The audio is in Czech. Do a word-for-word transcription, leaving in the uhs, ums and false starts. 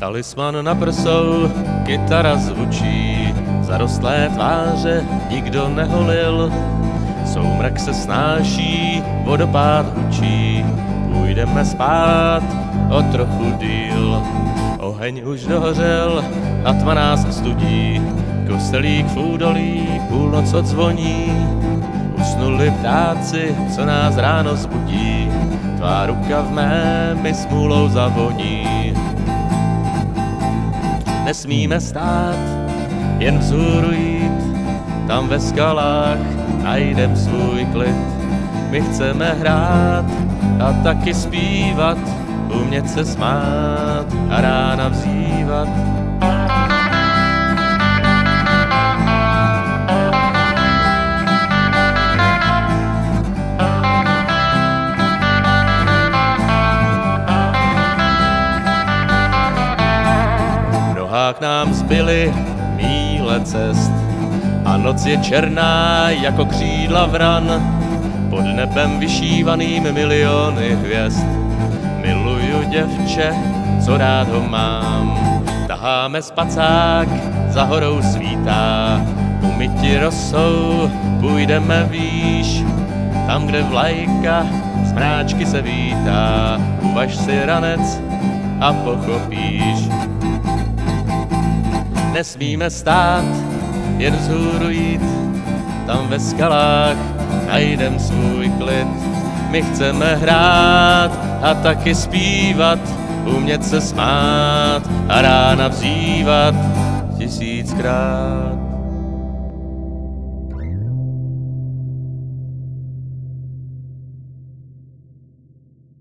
Talisman na prsou, kytara zvučí, zarostlé tváře nikdo neholil. Soumrak se snáší, vodopád hučí, půjdeme spát o trochu díl. Oheň už dohořel a tma nás studí, kostelík v údolí, půlnoc odzvoní. Usnuli ptáci, co nás ráno zbudí, tvá ruka v mé mi smůlou zavoní. Nesmíme stát, jen vzhůru jít, tam ve skalách najdem svůj klid. My chceme hrát a taky zpívat, umět se smát a rána vzývat. K nám zbyly míle cest a noc je černá jako křídla vran, pod nebem vyšívaným miliony hvězd. Miluju děvče, co rád ho mám, taháme spacák, za horou svítá, umyti rosou, půjdeme výš, tam, kde vlajka z mráčky se vítá, uvaž si ranec a pochopíš. Nesmíme stát, jen vzhůru jít, tam ve skalách najdem svůj klid. My chceme hrát a taky zpívat, umět se smát a rána vzývat tisíckrát.